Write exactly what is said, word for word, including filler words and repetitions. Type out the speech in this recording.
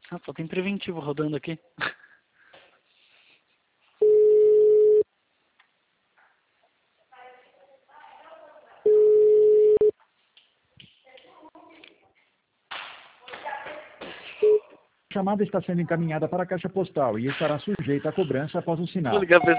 Ah, só tem preventivo rodando aqui. A chamada está sendo encaminhada para a caixa postal e estará sujeita a cobrança após o Vou sinal. ligar pra